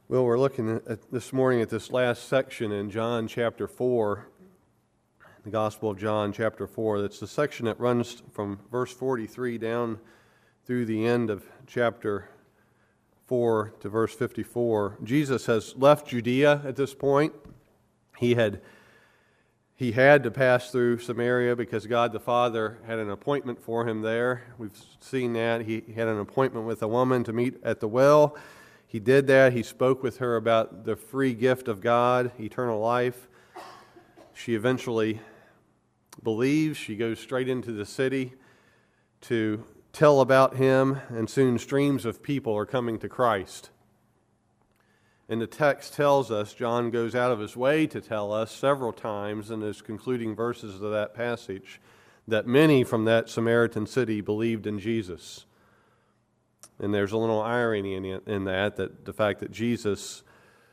Well, we're looking at this morning at this last section in John chapter 4, the Gospel of John chapter 4. That's the section that runs from verse 43 down through the end of chapter 4 to verse 54. Jesus has left Judea at this point. He had to pass through Samaria because God the Father had an appointment for him there. We've seen that. He had an appointment with a woman to meet at the well. He did that. He spoke with her about the free gift of God, eternal life. She eventually believes. She goes straight into the city to tell about him, and soon streams of people are coming to Christ. And the text tells us, John goes out of his way to tell us several times in his concluding verses of that passage, that many from that Samaritan city believed in Jesus. And there's a little irony in that the fact that Jesus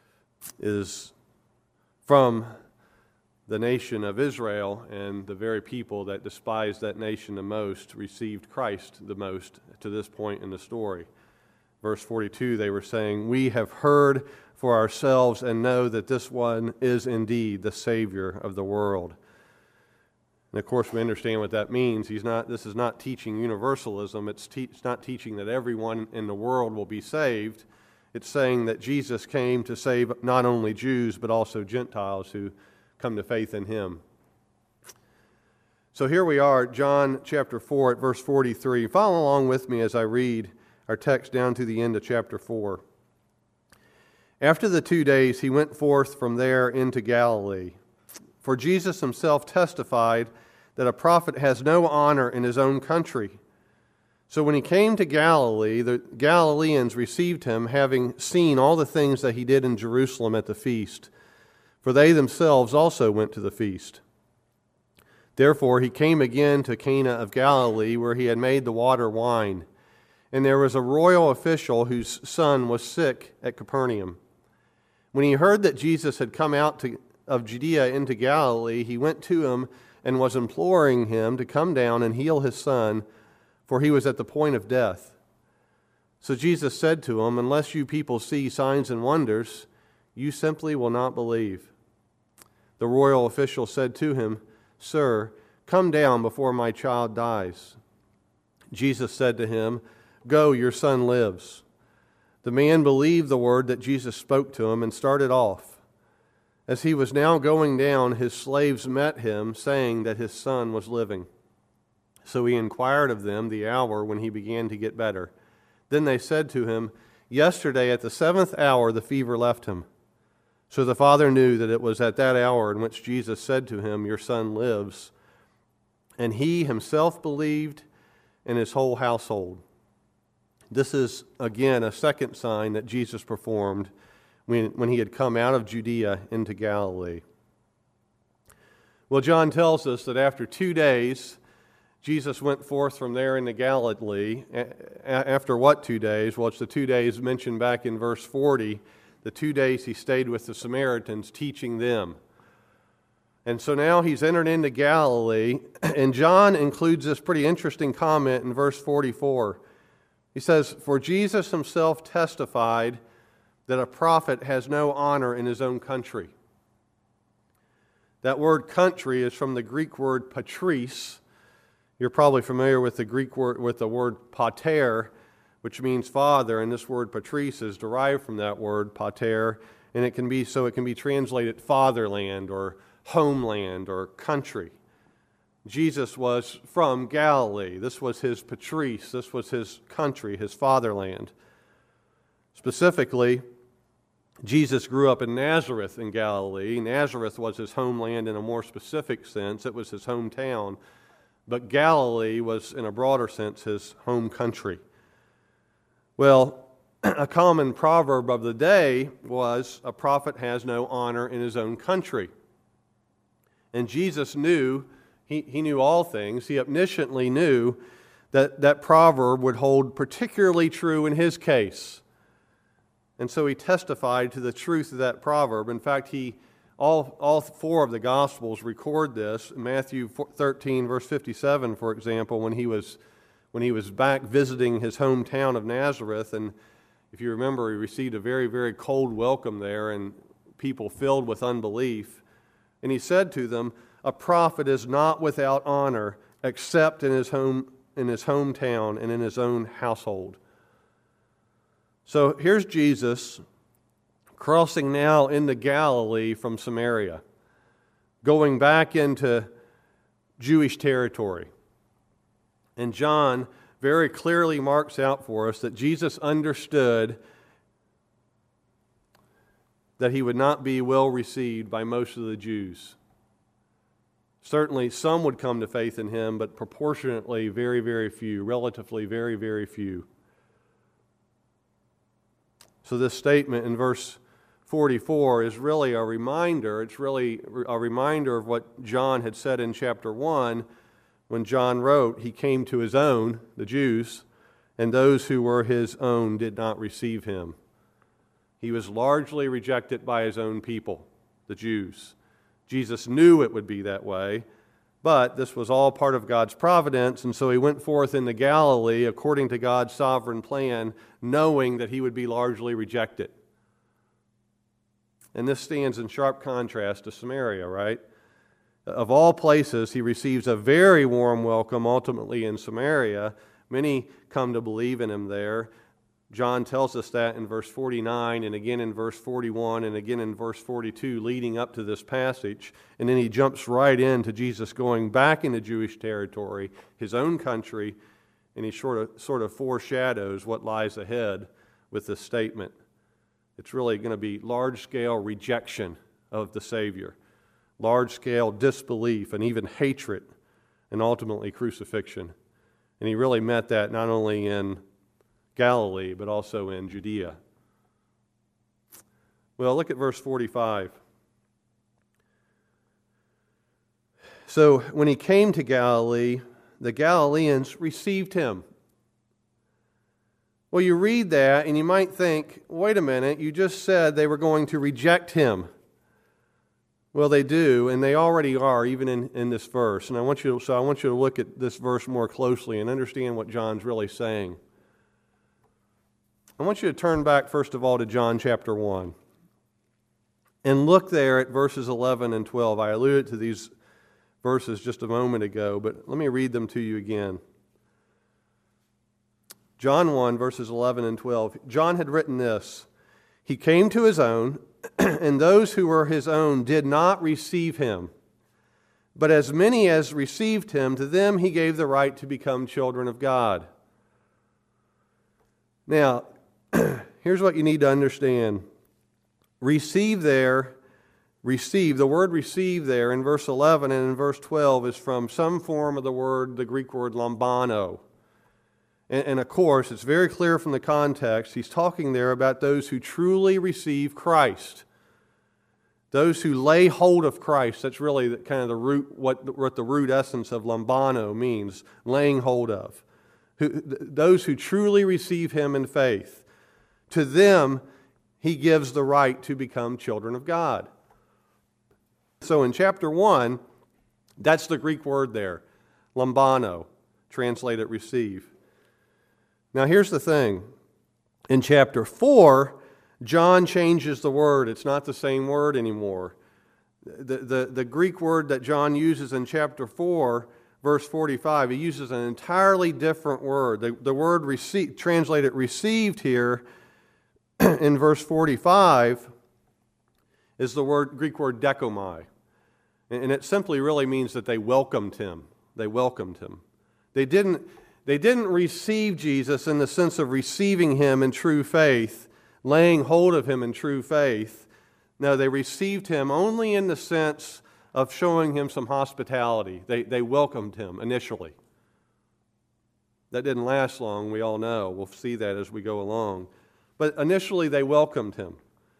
is from the nation of Israel, and the very people that despised that nation the most received Christ the most to this point in the story. Verse 42, they were saying, "We have heard for ourselves and know that this one is indeed the Savior of the world." And of course, we understand what that means. This is not teaching universalism. It's not teaching that everyone in the world will be saved. It's saying that Jesus came to save not only Jews, but also Gentiles who come to faith in him. So here we are, John chapter 4 at verse 43. Follow along with me as I read our text down to the end of chapter 4. After the 2 days, he went forth from there into Galilee. For Jesus himself testified that a prophet has no honor in his own country. So when he came to Galilee, the Galileans received him, having seen all the things that he did in Jerusalem at the feast. For they themselves also went to the feast. Therefore he came again to Cana of Galilee, where he had made the water wine. And there was a royal official whose son was sick at Capernaum. When he heard that Jesus had come out of Judea into Galilee, he went to him and was imploring him to come down and heal his son, for he was at the point of death. So Jesus said to him, "Unless you people see signs and wonders, you simply will not believe." The royal official said to him, "Sir, come down before my child dies." Jesus said to him, "Go, your son lives." The man believed the word that Jesus spoke to him and started off. As he was now going down, his slaves met him, saying that his son was living. So he inquired of them the hour when he began to get better. Then they said to him, "Yesterday at the 7th hour the fever left him." So the father knew that it was at that hour in which Jesus said to him, "Your son lives." And he himself believed, and his whole household. This is, again, a second sign that Jesus performed when he had come out of Judea into Galilee. Well, John tells us that after 2 days, Jesus went forth from there into Galilee. After what 2 days? Well, it's the 2 days mentioned back in verse 40. The 2 days he stayed with the Samaritans, teaching them. And so now he's entered into Galilee, and John includes this pretty interesting comment in verse 44. He says, "For Jesus himself testified that a prophet has no honor in his own country." That word country is from the Greek word patris. You're probably familiar with the Greek word, with the word pater, which means father, and this word patris is derived from that word pater, and it can be translated fatherland or homeland or country. Jesus was from Galilee. This was his patris. This was his country, his fatherland. Specifically, Jesus grew up in Nazareth in Galilee. Nazareth was his homeland in a more specific sense. It was his hometown. But Galilee was, in a broader sense, his home country. Well, a common proverb of the day was, "A prophet has no honor in his own country." And Jesus knew, he knew all things. He omnisciently knew that proverb would hold particularly true in his case. And so he testified to the truth of that proverb. In fact, all four of the Gospels record this. Matthew 13, verse 57, for example, when he was back visiting his hometown of Nazareth, and If you remember, he received a very, very cold welcome there and people filled with unbelief. And he said to them, "A prophet is not without honor except in his hometown and in his own household." So here's Jesus crossing now into Galilee from Samaria, going back into Jewish territory. And John very clearly marks out for us that Jesus understood that he would not be well received by most of the Jews. Certainly some would come to faith in him, but proportionately very, very few, relatively very, very few. So this statement in verse 44 is really a reminder. It's really a reminder of what John had said in chapter 1 when John wrote, "He came to his own, the Jews, and those who were his own did not receive him." He was largely rejected by his own people, the Jews. Jesus knew it would be that way, but this was all part of God's providence, and so he went forth into Galilee according to God's sovereign plan, knowing that he would be largely rejected. And this stands in sharp contrast to Samaria, right? Of all places, he receives a very warm welcome ultimately in Samaria. Many come to believe in him there. John tells us that in verse 49 and again in verse 41 and again in verse 42 leading up to this passage. And then he jumps right into Jesus going back into Jewish territory, his own country, and he sort of foreshadows what lies ahead with this statement. It's really going to be large-scale rejection of the Savior, large-scale disbelief and even hatred, and ultimately crucifixion. And he really met that not only in Galilee, but also in Judea. Well, look at verse 45. So when he came to Galilee, the Galileans received him. Well, you read that and you might think, wait a minute, you just said they were going to reject him. Well, they do, and they already are, even in this verse. And I want you to look at this verse more closely and understand what John's really saying. I want you to turn back, first of all, to John chapter 1. And look there at verses 11 and 12. I alluded to these verses just a moment ago, but let me read them to you again. John 1, verses 11 and 12. John had written this: "He came to his own, and those who were his own did not receive him. But as many as received him, to them he gave the right to become children of God." Now, here's what you need to understand. Receive, the word receive there in verse 11 and in verse 12 is from some form of the Greek word lambano. And of course, it's very clear from the context, he's talking there about those who truly receive Christ. Those who lay hold of Christ. That's really kind of the root, what the root essence of lambano means, laying hold of. Those who truly receive him in faith. To them, he gives the right to become children of God. So in chapter 1, that's the Greek word there, lambano, translated receive. Now here's the thing. In chapter 4, John changes the word. It's not the same word anymore. The Greek word that John uses in chapter 4, verse 45, he uses an entirely different word. The word translated received here in verse 45 is the Greek word dekomai. And it simply really means that they welcomed him. They welcomed him. They didn't receive Jesus in the sense of receiving him in true faith, laying hold of him in true faith. No, they received him only in the sense of showing him some hospitality. They welcomed him initially. That didn't last long, we all know. We'll see that as we go along. But initially they welcomed him.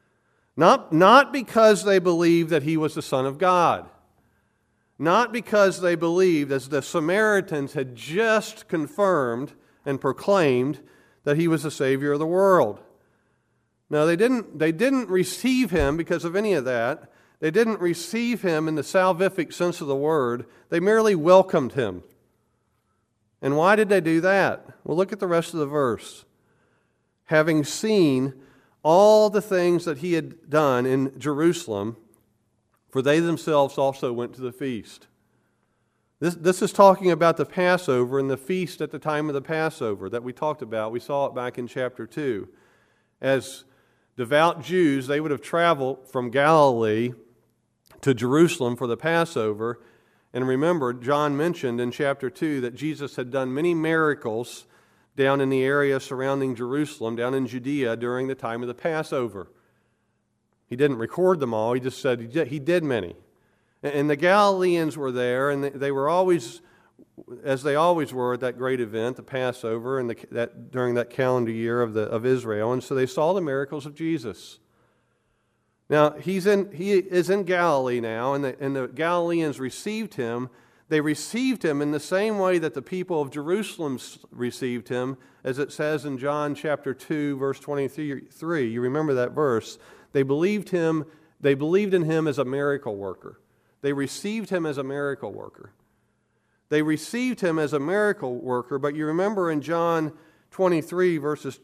Not because they believed that he was the Son of God. Not because they believed, as the Samaritans had just confirmed and proclaimed, that he was the Savior of the world. No, they didn't receive him because of any of that. They didn't receive him in the salvific sense of the word. They merely welcomed him. And why did they do that? Well, look at the rest of the verse. having seen all the things that he had done in Jerusalem, for they themselves also went to the feast. This is talking about the Passover and the feast at the time of the Passover that we talked about. We saw it back in chapter 2. As devout Jews, they would have traveled from Galilee to Jerusalem for the Passover. And remember, John mentioned in chapter 2 that Jesus had done many miracles down in the area surrounding Jerusalem, down in Judea, during the time of the Passover. He didn't record them all, he just said he did many. And the Galileans were there, and they were always, as they always were at that great event, the Passover, and during that calendar year of Israel. And so they saw the miracles of Jesus. Now, he is in Galilee now, and the Galileans received him. They received him in the same way that the people of Jerusalem received him, as it says in John chapter 2, verse 23. You remember that verse. They believed in him as a miracle worker. They received him as a miracle worker. They received him as a miracle worker, but you remember in John 2, verses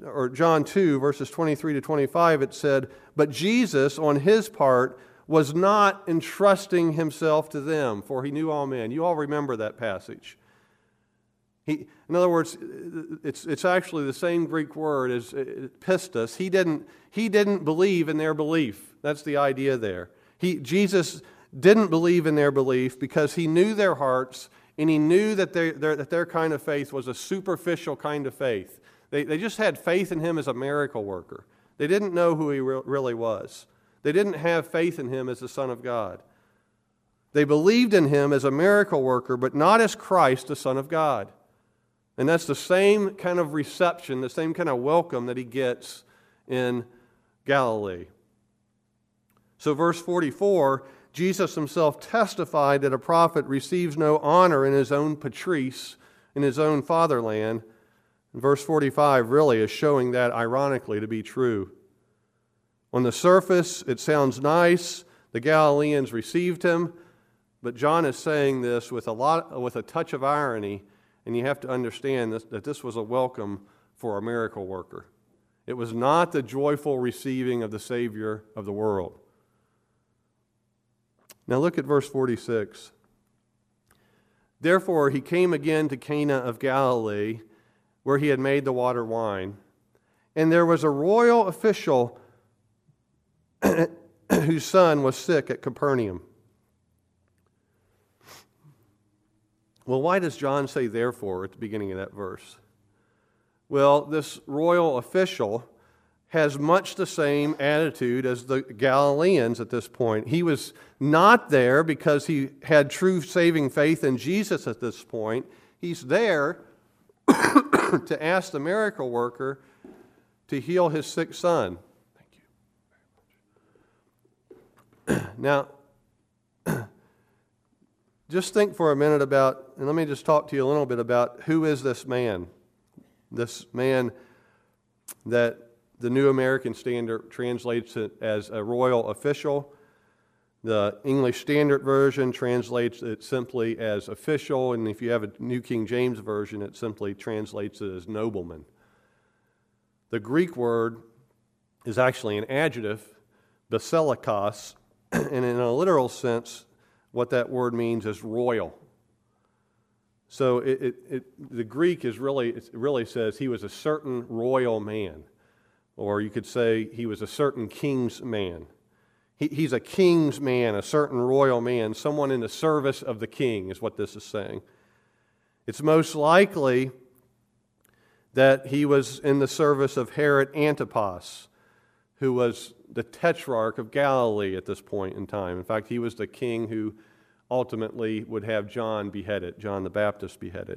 23 to 25, it said, "But Jesus, on his part, was not entrusting himself to them, for he knew all men." You all remember that passage. In other words, it's actually the same Greek word as pistos. He didn't believe in their belief. That's the idea there. Jesus didn't believe in their belief because he knew their hearts, and he knew that their kind of faith was a superficial kind of faith. They just had faith in him as a miracle worker. They didn't know who he really was. They didn't have faith in him as the Son of God. They believed in him as a miracle worker, but not as Christ, the Son of God. And that's the same kind of reception, the same kind of welcome that he gets in Galilee. So verse 44, Jesus himself testified that a prophet receives no honor in his own patris, in his own fatherland. And verse 45 really is showing that ironically to be true. On the surface, it sounds nice. The Galileans received him, but John is saying this with a touch of irony, and you have to understand that this was a welcome for a miracle worker. It was not the joyful receiving of the Savior of the world. Now look at verse 46. "Therefore he came again to Cana of Galilee, where he had made the water wine. And there was a royal official whose son was sick at Capernaum." Well, why does John say "therefore" at the beginning of that verse? Well, this royal official has much the same attitude as the Galileans at this point. He was not there because he had true saving faith in Jesus at this point. He's there to ask the miracle worker to heal his sick son. Thank you. Now, just think for a minute about, and let me just talk to you a little bit about who is this man? This man that the New American Standard translates it as a royal official. The English Standard Version translates it simply as official, and if you have a New King James Version, it simply translates it as nobleman. The Greek word is actually an adjective, basilikos, and in a literal sense, what that word means is royal. So the Greek really says he was a certain royal man, or you could say he was a certain king's man. He's a king's man, a certain royal man, someone in the service of the king is what this is saying. It's most likely that he was in the service of Herod Antipas, who was the tetrarch of Galilee at this point in time. In fact, he was the king who ultimately would have John beheaded, John the Baptist beheaded.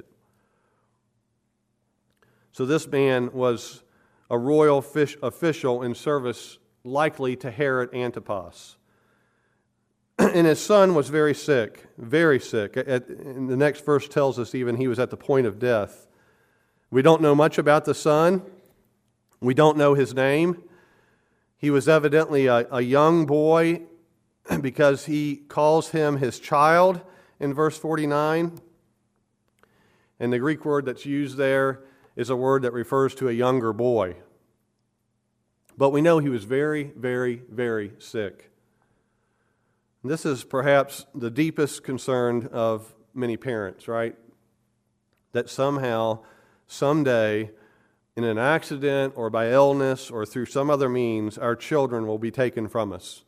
So this man was a royal official in service likely to Herod Antipas. And his son was very sick, very sick. And the next verse tells us even he was at the point of death. We don't know much about the son. We don't know his name. He was evidently a young boy because he calls him his child in verse 49. And the Greek word that's used there is a word that refers to a younger boy. But we know he was very, very, very sick. And this is perhaps the deepest concern of many parents, right? That somehow, someday, in an accident or by illness or through some other means, our children will be taken from us.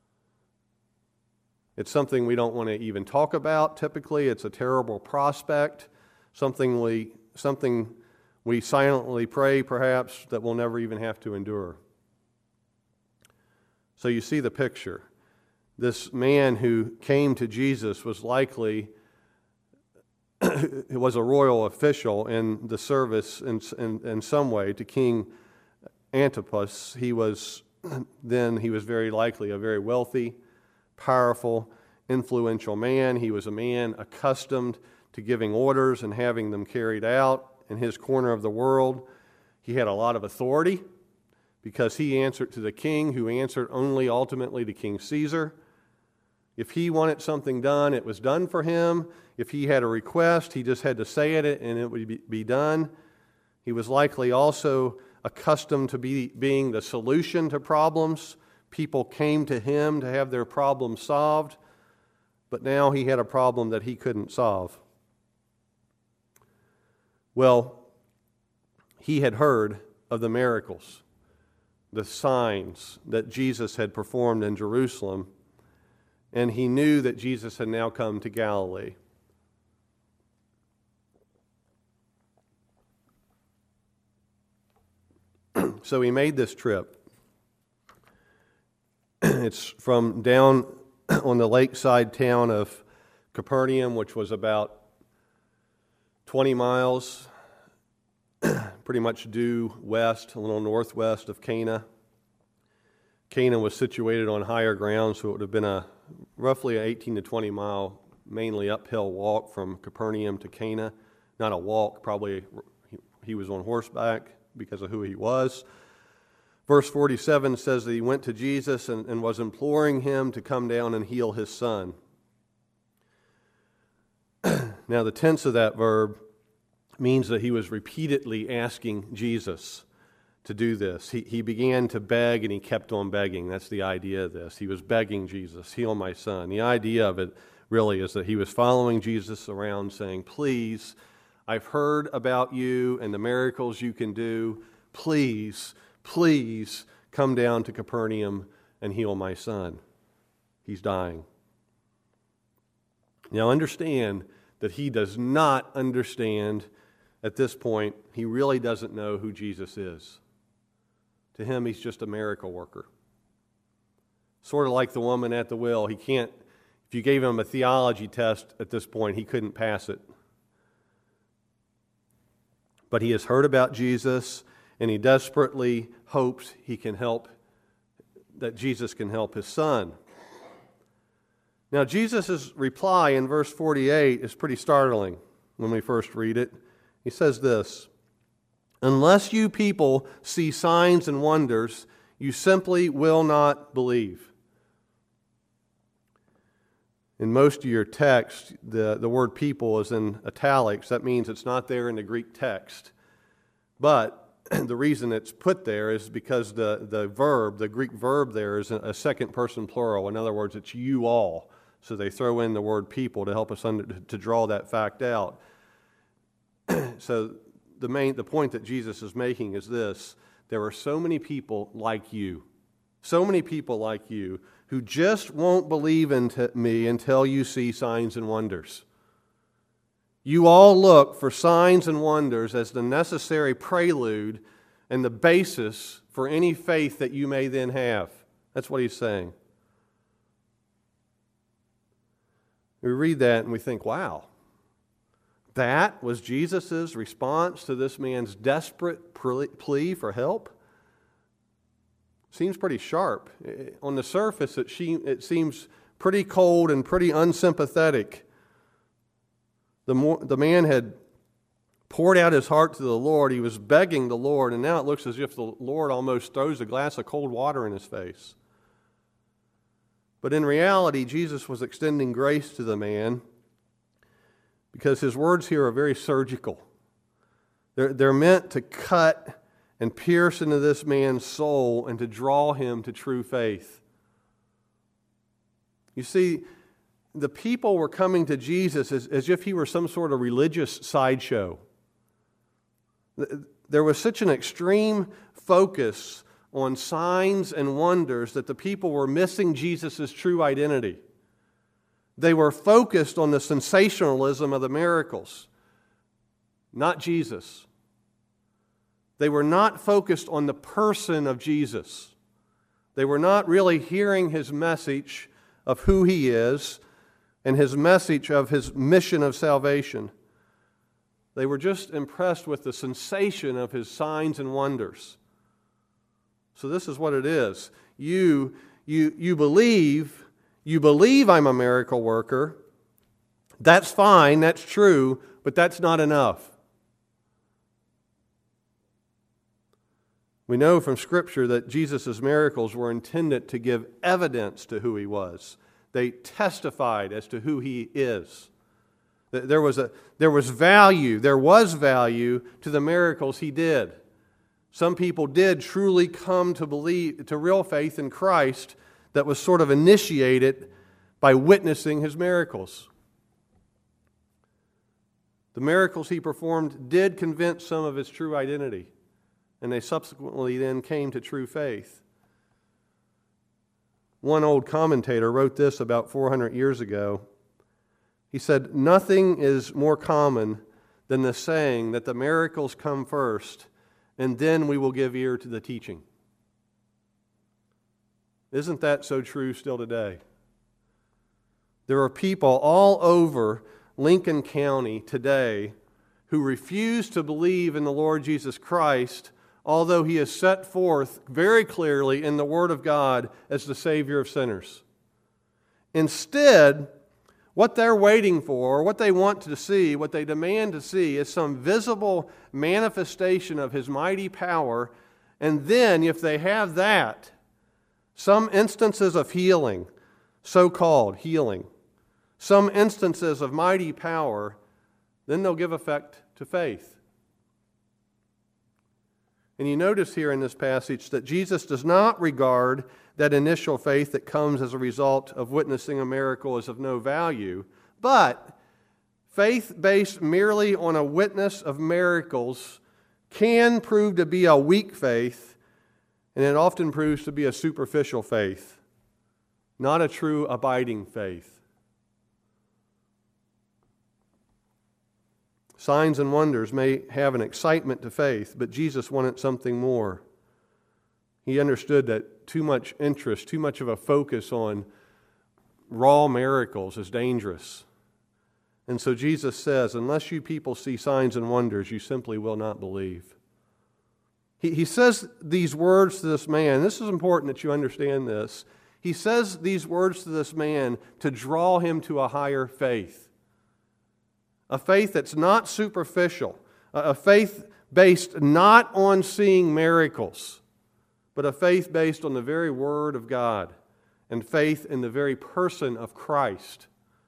It's something we don't want to even talk about typically. It's a terrible prospect, something we silently pray perhaps that we'll never even have to endure. So you see the picture. This man who came to Jesus was likely he was a royal official in the service in some way to King Antipas. He was very likely a very wealthy, powerful, influential man. He was a man accustomed to giving orders and having them carried out in his corner of the world. He had a lot of authority because he answered to the king, who answered only ultimately to King Caesar. If he wanted something done, it was done for him. If he had a request, he just had to say it and it would be done. He was likely also accustomed to being the solution to problems. People came to him to have their problems solved, but now he had a problem that he couldn't solve. Well, he had heard of the miracles, the signs that Jesus had performed in Jerusalem, and he knew that Jesus had now come to Galilee. So he made this trip. It's from down on the lakeside town of Capernaum, which was about 20 miles, pretty much due west, a little northwest of Cana. Cana was situated on higher ground, so it would have been roughly an 18 to 20 mile, mainly uphill walk from Capernaum to Cana. Not a walk, probably he was on horseback because of who he was. Verse 47 says that he went to Jesus and was imploring him to come down and heal his son. Now, the tense of that verb means that he was repeatedly asking Jesus to do this. He began to beg and he kept on begging. That's the idea of this. He was begging Jesus, heal my son. The idea of it really is that he was following Jesus around saying, please, I've heard about you and the miracles you can do. Please come down to Capernaum and heal my son. He's dying. Now understand that he does not understand at this point. He really doesn't know who Jesus is. To him, he's just a miracle worker. Sort of like the woman at the well. If you gave him a theology test at this point, he couldn't pass it. But he has heard about Jesus, and he desperately hopes that Jesus can help his son. Now, Jesus' reply in verse 48 is pretty startling when we first read it. He says this, unless you people see signs and wonders, you simply will not believe. In most of your text, the word people is in italics. That means it's not there in the Greek text. But the reason it's put there is because the Greek verb there is a second person plural. In other words, it's you all. So they throw in the word people to help us to draw that fact out. So the point that Jesus is making is this: there are so many people like you, who just won't believe in me until you see signs and wonders. You all look for signs and wonders as the necessary prelude and the basis for any faith that you may then have. That's what he's saying. We read that and we think, wow, that was Jesus' response to this man's desperate plea for help? Seems pretty sharp. On the surface, it seems pretty cold and pretty unsympathetic. The man had poured out his heart to the Lord. He was begging the Lord, and now it looks as if the Lord almost throws a glass of cold water in his face. But in reality, Jesus was extending grace to the man because his words here are very surgical. They're meant to cut and pierce into this man's soul and to draw him to true faith. You see, the people were coming to Jesus as if he were some sort of religious sideshow. There was such an extreme focus on signs and wonders that the people were missing Jesus' true identity. They were focused on the sensationalism of the miracles, not Jesus. They were not focused on the person of Jesus. They were not really hearing his message of who he is and his message of his mission of salvation. They were just impressed with the sensation of his signs and wonders. So this is what it is. You believe I'm a miracle worker. That's fine, that's true, but that's not enough. We know from Scripture that Jesus' miracles were intended to give evidence to who he was. They testified as to who he is. There was value to the miracles he did. Some people did truly come to believe, to real faith in Christ that was sort of initiated by witnessing his miracles. The miracles he performed did convince some of his true identity, and they subsequently then came to true faith. One old commentator wrote this about 400 years ago. He said, "Nothing is more common than the saying that the miracles come first, and then we will give ear to the teaching." Isn't that so true still today? There are people all over Lincoln County today who refuse to believe in the Lord Jesus Christ, although he is set forth very clearly in the Word of God as the Savior of sinners. Instead, what they're waiting for, what they want to see, what they demand to see, is some visible manifestation of his mighty power, and then, if they have that, some instances of healing, so-called healing, some instances of mighty power, then they'll give effect to faith. And you notice here in this passage that Jesus does not regard that initial faith that comes as a result of witnessing a miracle as of no value, but faith based merely on a witness of miracles can prove to be a weak faith, and it often proves to be a superficial faith, not a true abiding faith. Signs and wonders may have an excitement to faith, but Jesus wanted something more. He understood that too much interest, too much of a focus on raw miracles is dangerous. And so Jesus says, unless you people see signs and wonders, you simply will not believe. He says these words to this man. This is important that you understand this. He says these words to this man to draw him to a higher faith. A faith that's not superficial. A faith based not on seeing miracles, but a faith based on the very Word of God and faith in the very person of Christ.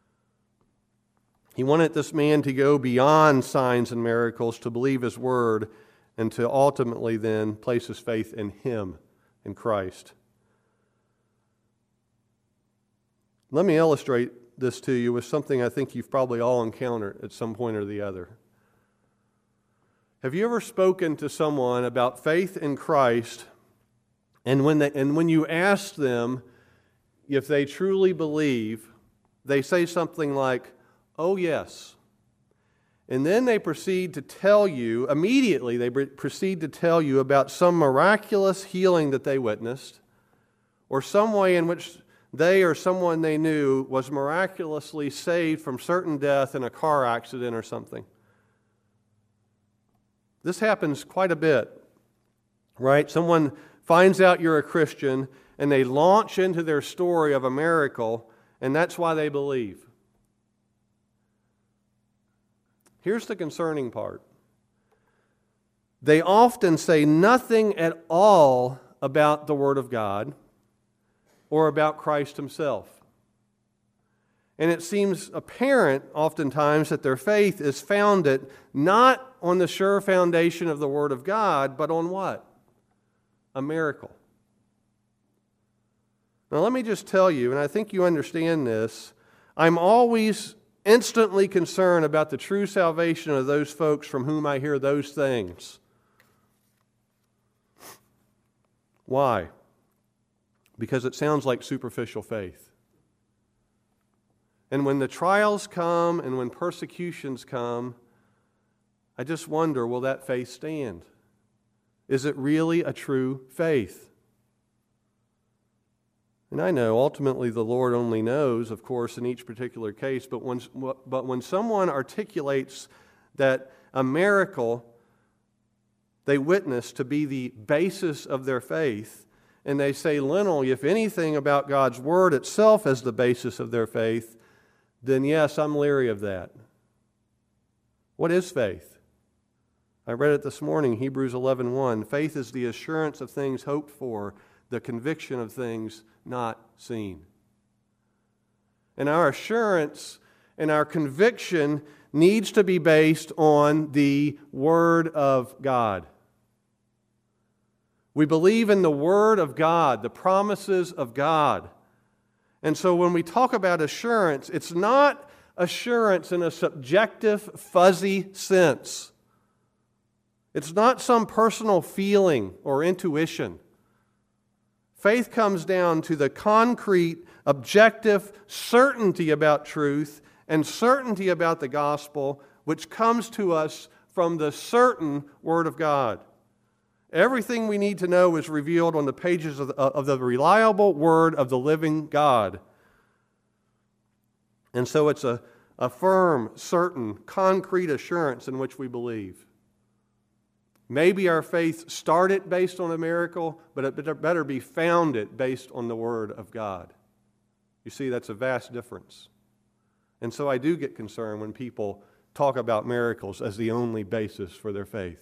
He wanted this man to go beyond signs and miracles to believe His Word and to ultimately then place his faith in Him, in Christ. Let me illustrate this to you with something I think you've probably all encountered at some point or the other. Have you ever spoken to someone about faith in Christ, and when you ask them if they truly believe, they say something like, "Oh yes." And then they proceed to tell you, immediately they proceed to tell you about some miraculous healing that they witnessed, or some way in which they or someone they knew was miraculously saved from certain death in a car accident or something. This happens quite a bit, right? Someone finds out you're a Christian and they launch into their story of a miracle, and that's why they believe. Here's the concerning part. They often say nothing at all about the Word of God or about Christ Himself. And it seems apparent oftentimes that their faith is founded not on the sure foundation of the Word of God, but on what? A miracle. Now let me just tell you, and I think you understand this, I'm always instantly concerned about the true salvation of those folks from whom I hear those things. Why? Because it sounds like superficial faith. And when the trials come and when persecutions come, I just wonder, will that faith stand? Is it really a true faith? And I know ultimately the Lord only knows, of course, in each particular case, but when someone articulates that a miracle they witness to be the basis of their faith, and they say, Lionel, if anything about God's Word itself as the basis of their faith, then yes, I'm leery of that. What is faith? I read it this morning, Hebrews 11:1. Faith is the assurance of things hoped for, the conviction of things not seen. And our assurance and our conviction needs to be based on the Word of God. We believe in the Word of God, the promises of God. And so when we talk about assurance, it's not assurance in a subjective, fuzzy sense. It's not some personal feeling or intuition. Faith comes down to the concrete, objective certainty about truth and certainty about the gospel, which comes to us from the certain Word of God. Everything we need to know is revealed on the pages of the reliable Word of the living God. And so it's a firm, certain, concrete assurance in which we believe. Maybe our faith started based on a miracle, but it better be founded based on the Word of God. You see, that's a vast difference. And so I do get concerned when people talk about miracles as the only basis for their faith.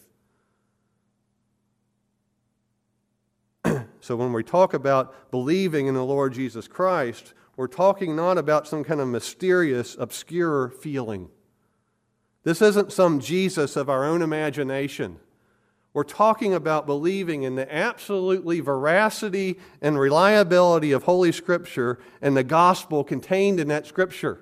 So when we talk about believing in the Lord Jesus Christ, we're talking not about some kind of mysterious, obscure feeling. This isn't some Jesus of our own imagination. We're talking about believing in the absolutely veracity and reliability of Holy Scripture and the gospel contained in that Scripture,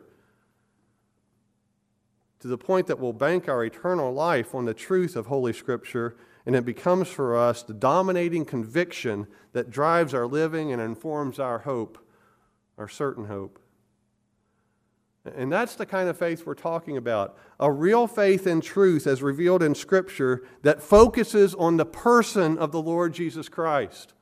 to the point that we'll bank our eternal life on the truth of Holy Scripture, and it becomes for us the dominating conviction that drives our living and informs our hope, our certain hope. And that's the kind of faith we're talking about. A real faith in truth as revealed in Scripture that focuses on the person of the Lord Jesus Christ.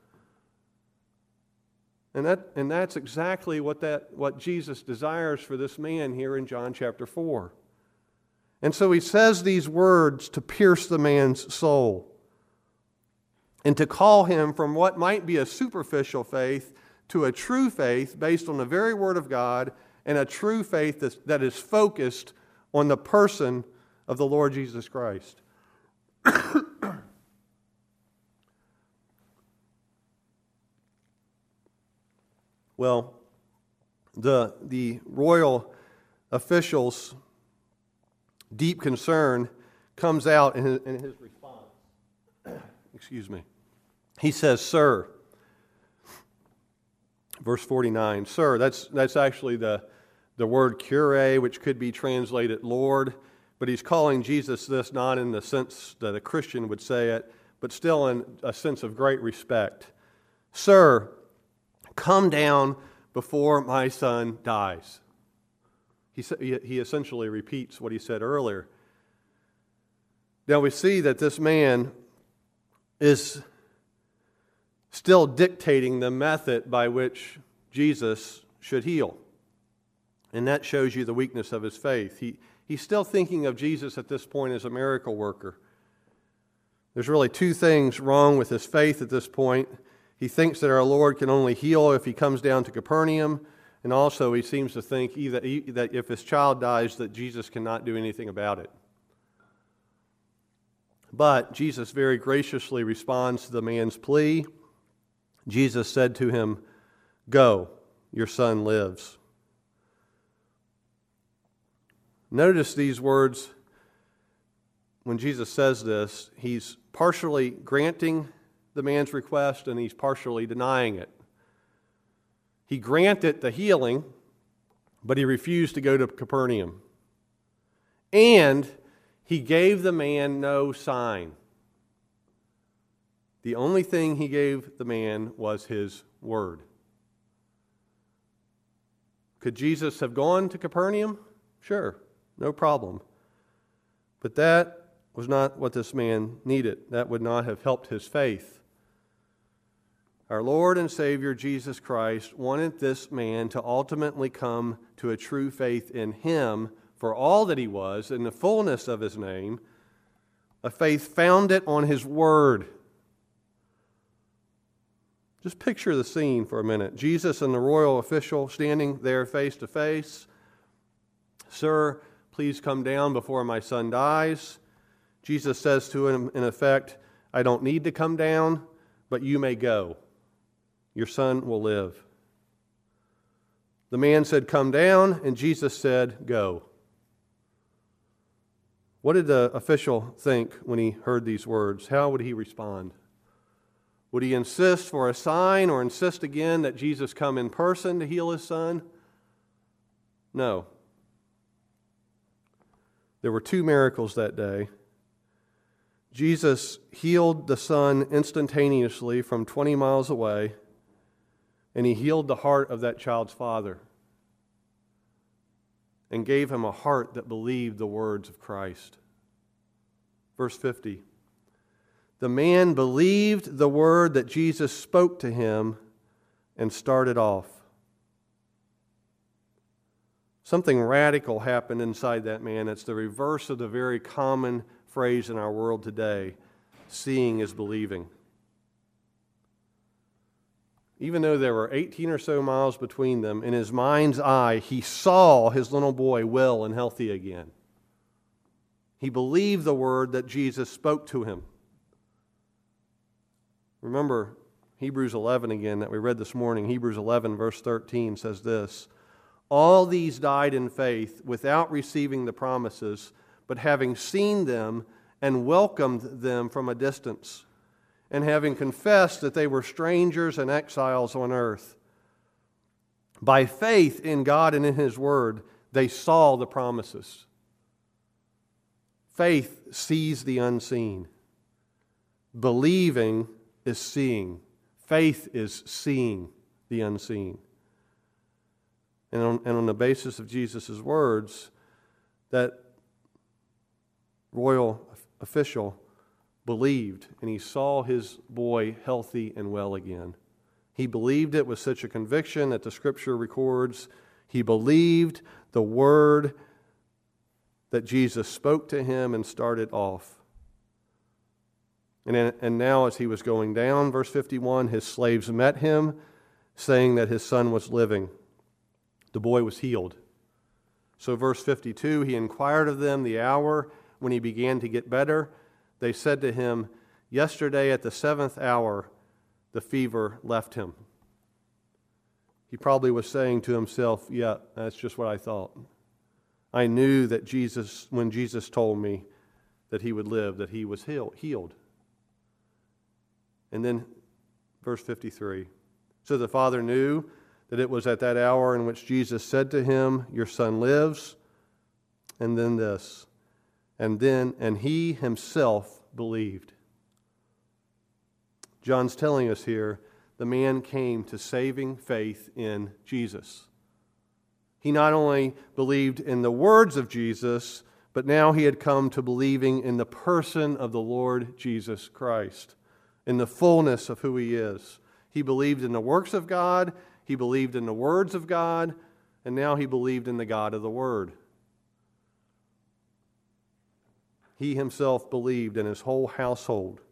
And that's exactly what Jesus desires for this man here in John chapter 4. And so he says these words to pierce the man's soul and to call him from what might be a superficial faith to a true faith based on the very Word of God, and a true faith that is focused on the person of the Lord Jesus Christ. Well, the royal official's deep concern comes out in his response. Excuse me. He says, "Sir," verse 49, "Sir," that's actually the word Kyrie, which could be translated Lord, but he's calling Jesus this not in the sense that a Christian would say it, but still in a sense of great respect. "Sir, come down before my son dies." He essentially repeats what he said earlier. Now we see that this man is still dictating the method by which Jesus should heal. And that shows you the weakness of his faith. He's still thinking of Jesus at this point as a miracle worker. There's really two things wrong with his faith at this point. He thinks that our Lord can only heal if he comes down to Capernaum, and also he seems to think that if his child dies, that Jesus cannot do anything about it. But Jesus very graciously responds to the man's plea. Jesus said to him, "Go, your son lives." Notice these words. When Jesus says this, he's partially granting the man's request and he's partially denying it. He granted the healing, but he refused to go to Capernaum. And he gave the man no sign. The only thing he gave the man was his word. Could Jesus have gone to Capernaum? Sure, no problem. But that was not what this man needed. That would not have helped his faith. Our Lord and Savior Jesus Christ wanted this man to ultimately come to a true faith in Him for all that He was, in the fullness of His name, a faith founded on His Word. Just picture the scene for a minute. Jesus and the royal official standing there face to face. "Sir, please come down before my son dies." Jesus says to him, in effect, "I don't need to come down, but you may go. Your son will live." The man said, "Come down," and Jesus said, "Go." What did the official think when he heard these words? How would he respond? Would he insist for a sign or insist again that Jesus come in person to heal his son? No. There were 2 miracles that day. Jesus healed the son instantaneously from 20 miles away, and He healed the heart of that child's father and gave him a heart that believed the words of Christ. Verse 50. The man believed the word that Jesus spoke to him and started off. Something radical happened inside that man. It's the reverse of the very common phrase in our world today: seeing is believing. Even though there were 18 or so miles between them, in his mind's eye, he saw his little boy well and healthy again. He believed the word that Jesus spoke to him. Remember Hebrews 11 again that we read this morning. Hebrews 11 verse 13 says this: "All these died in faith without receiving the promises, but having seen them and welcomed them from a distance, and having confessed that they were strangers and exiles on earth. By faith in God and in His Word, they saw the promises." Faith sees the unseen. Believing is seeing. Faith is seeing the unseen. And on the basis of Jesus' words, that royal official believed, and he saw his boy healthy and well again. He believed it with such a conviction that the Scripture records he believed the word that Jesus spoke to him and started off. And now as he was going down, verse 51, his slaves met him, saying that his son was living. The boy was healed. So verse 52, he inquired of them the hour when he began to get better. They said to him, "Yesterday at the 7th hour, the fever left him." He probably was saying to himself, "Yeah, that's just what I thought. I knew that Jesus, when Jesus told me that he would live, that he was healed." And then verse 53, so the father knew that it was at that hour in which Jesus said to him, "Your son lives." And then this, and he himself believed. John's telling us here, the man came to saving faith in Jesus. He not only believed in the words of Jesus, but now he had come to believing in the person of the Lord Jesus Christ, in the fullness of who He is. He believed in the works of God, he believed in the words of God, and now he believed in the God of the Word. He himself believed in his whole household.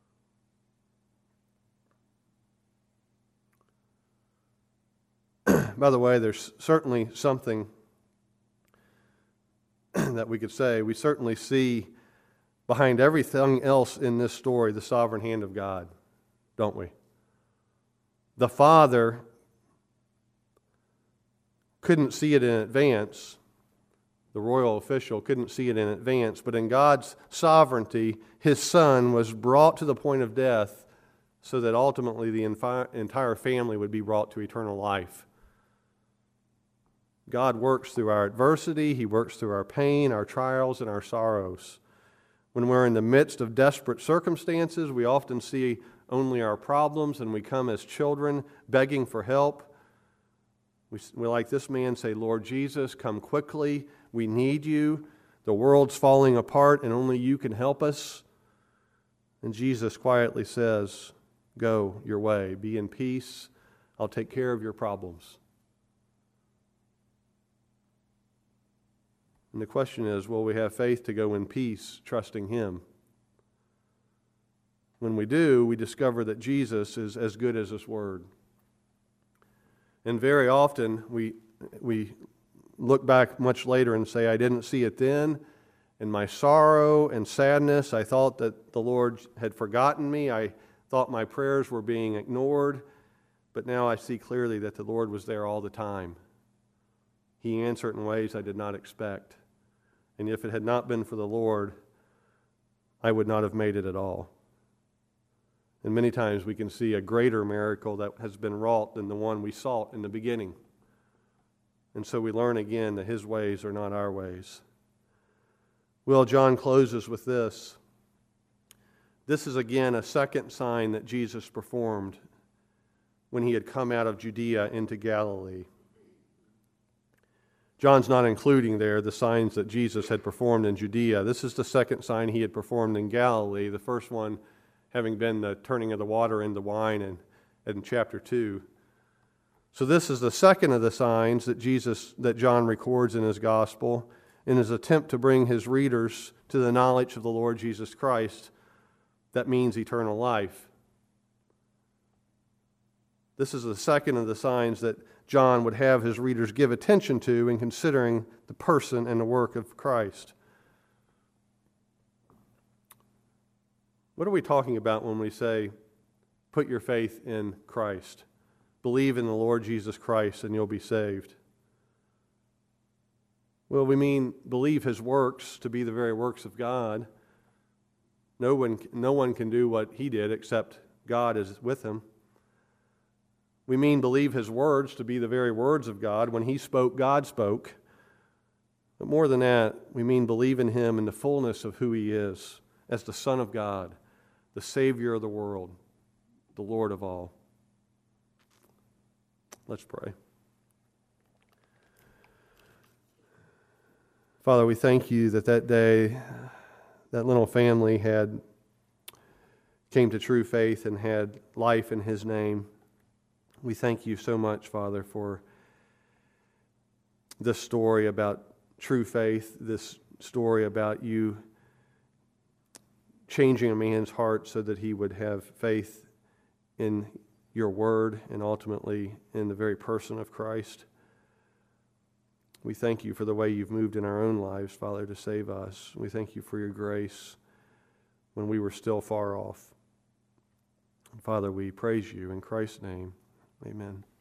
By the way, there's certainly something that we could say. We certainly see behind everything else in this story the sovereign hand of God, don't we? The Father couldn't see it in advance. the royal official, couldn't see it in advance, but in God's sovereignty, his son was brought to the point of death so that ultimately the entire family would be brought to eternal life. God works through our adversity. He works through our pain, our trials, and our sorrows. When we're in the midst of desperate circumstances, we often see only our problems, and we come as children begging for help. We like this man, say, Lord Jesus, come quickly. We need you. The world's falling apart, and only you can help us. And Jesus quietly says, go your way. Be in peace. I'll take care of your problems. And the question is, will we have faith to go in peace, trusting Him? When we do, we discover that Jesus is as good as His Word. And very often, we look back much later and say, I didn't see it then. In my sorrow and sadness, I thought that the Lord had forgotten me. I thought my prayers were being ignored. But now I see clearly that the Lord was there all the time. He answered in ways I did not expect. And if it had not been for the Lord, I would not have made it at all. And many times we can see a greater miracle that has been wrought than the one we sought in the beginning. And so we learn again that His ways are not our ways. Well, John closes with this. This is again a second sign that Jesus performed when He had come out of Judea into Galilee. John's not including there the signs that Jesus had performed in Judea. This is the second sign He had performed in Galilee, the first one having been the turning of the water into wine in chapter 2. So this is the second of the signs that John records in his gospel in his attempt to bring his readers to the knowledge of the Lord Jesus Christ. That means eternal life. This is the second of the signs that John would have his readers give attention to in considering the person and the work of Christ. What are we talking about when we say, put your faith in Christ? Believe in the Lord Jesus Christ and you'll be saved. Well, we mean believe His works to be the very works of God. No one can do what He did except God is with him. We mean believe His words to be the very words of God. When He spoke, God spoke. But more than that, we mean believe in Him in the fullness of who He is, as the Son of God, the Savior of the world, the Lord of all. Let's pray. Father, we thank You that day, that little family came to true faith and had life in His name. We thank You so much, Father, for this story about true faith, this story about You changing a man's heart so that he would have faith in Your word and ultimately in the very person of Christ. We thank You for the way You've moved in our own lives, Father, to save us. We thank You for Your grace when we were still far off. Father, we praise You in Christ's name. Amen.